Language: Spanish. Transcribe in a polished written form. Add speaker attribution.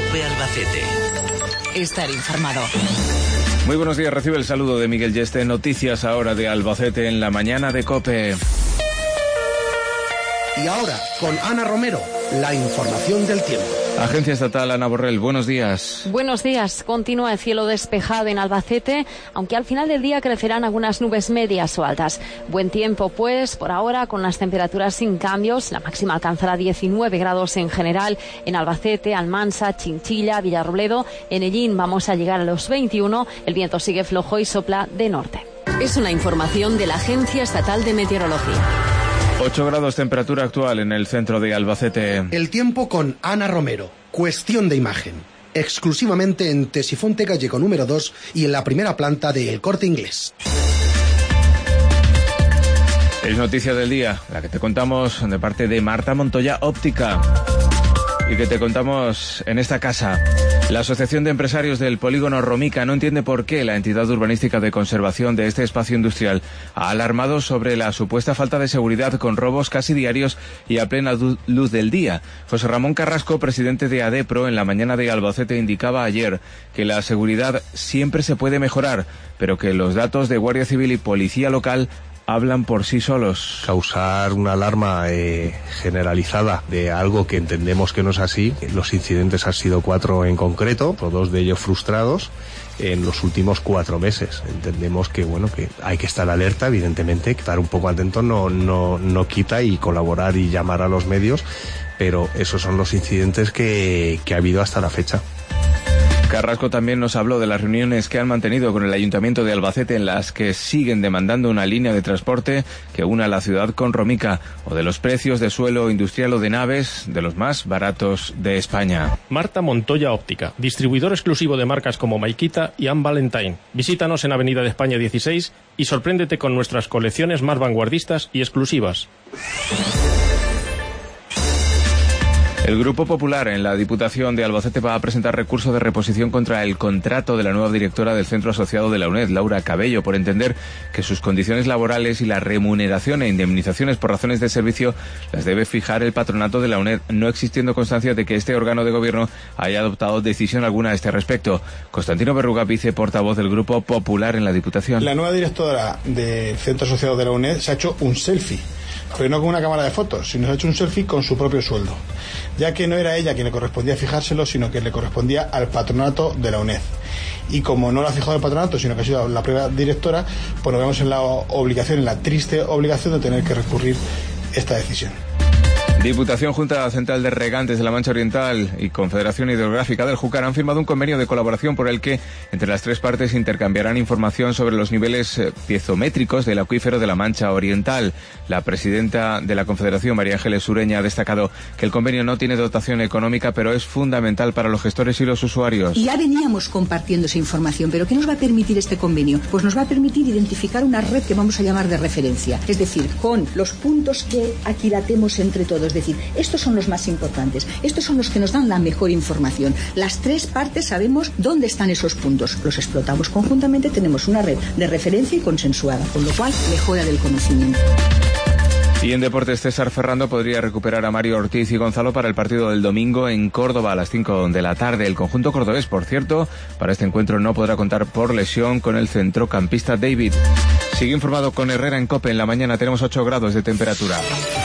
Speaker 1: COPE Albacete.
Speaker 2: Estar informado.
Speaker 3: Muy buenos días, recibe el saludo de Miguel Yeste. Noticias ahora de Albacete en la mañana de COPE.
Speaker 4: Y ahora, con Ana Romero, la información del tiempo.
Speaker 3: Agencia Estatal, Ana Borrell, buenos días.
Speaker 5: Buenos días. Continúa el cielo despejado en Albacete, aunque al final del día crecerán algunas nubes medias o altas. Buen tiempo, pues, por ahora, con las temperaturas sin cambios. La máxima alcanzará 19 grados en general en Albacete, Almansa, Chinchilla, Villarrobledo. En Ellín vamos a llegar a los 21. El viento sigue flojo y sopla de norte.
Speaker 2: Es una información de la Agencia Estatal de Meteorología.
Speaker 3: 8 grados temperatura actual en el centro de Albacete.
Speaker 4: El tiempo con Ana Romero. Cuestión de imagen. Exclusivamente en Tesifonte Gallego número 2 y en la primera planta de El Corte Inglés.
Speaker 3: Es noticia del día, la que te contamos de parte de Marta Montoya Óptica. Y que te contamos en esta casa. La Asociación de Empresarios del Polígono Romica no entiende por qué la entidad urbanística de conservación de este espacio industrial ha alarmado sobre la supuesta falta de seguridad con robos casi diarios y a plena luz del día. José Ramón Carrasco, presidente de ADEPRO, en la mañana de Albacete indicaba ayer que la seguridad siempre se puede mejorar, pero que los datos de Guardia Civil y Policía Local hablan por sí solos.
Speaker 6: Causar una alarma generalizada de algo que entendemos que no es así. Los incidentes han sido 4 en concreto, 2 de ellos frustrados en los últimos 4 meses. Entendemos que que hay que estar alerta, evidentemente, estar un poco atento no quita, y colaborar y llamar a los medios, pero esos son los incidentes que ha habido hasta la fecha.
Speaker 3: Carrasco también nos habló de las reuniones que han mantenido con el Ayuntamiento de Albacete, en las que siguen demandando una línea de transporte que una la ciudad con Romica, o de los precios de suelo industrial o de naves, de los más baratos de España.
Speaker 7: Marta Montoya Óptica, distribuidor exclusivo de marcas como Maikita y Anne Valentine. Visítanos en Avenida de España 16 y sorpréndete con nuestras colecciones más vanguardistas y exclusivas.
Speaker 3: El Grupo Popular en la Diputación de Albacete va a presentar recurso de reposición contra el contrato de la nueva directora del centro asociado de la UNED, Laura Cabello, por entender que sus condiciones laborales y la remuneración e indemnizaciones por razones de servicio las debe fijar el patronato de la UNED, no existiendo constancia de que este órgano de gobierno haya adoptado decisión alguna a este respecto. Constantino Berruga, viceportavoz del Grupo Popular en la Diputación.
Speaker 8: La nueva directora del centro asociado de la UNED se ha hecho un selfie, pero no con una cámara de fotos, sino se ha hecho un selfie con su propio sueldo, ya que no era ella quien le correspondía fijárselo, sino que le correspondía al patronato de la UNED. Y como no lo ha fijado el patronato, sino que ha sido la propia directora, pues nos vemos en la obligación, en la triste obligación de tener que recurrir esta decisión.
Speaker 3: Diputación, Junta Central de Regantes de la Mancha Oriental y Confederación Hidrográfica del Júcar han firmado un convenio de colaboración por el que entre las 3 partes intercambiarán información sobre los niveles piezométricos del acuífero de la Mancha Oriental. La presidenta de la Confederación, María Ángeles Ureña, ha destacado que el convenio no tiene dotación económica, pero es fundamental para los gestores y los usuarios.
Speaker 9: Ya veníamos compartiendo esa información, pero ¿qué nos va a permitir este convenio? Pues nos va a permitir identificar una red que vamos a llamar de referencia, es decir, con los puntos que aquilatemos entre todos. Es decir, estos son los más importantes, estos son los que nos dan la mejor información. Las 3 partes sabemos dónde están esos puntos, los explotamos conjuntamente, tenemos una red de referencia y consensuada, con lo cual mejora del conocimiento.
Speaker 3: Y en deportes, César Ferrando podría recuperar a Mario Ortiz y Gonzalo para el partido del domingo en Córdoba a las 5 de la tarde. El conjunto cordobés, por cierto, para este encuentro no podrá contar por lesión con el centrocampista David. Sigue informado con Herrera en COPE. En la mañana tenemos 8 grados de temperatura.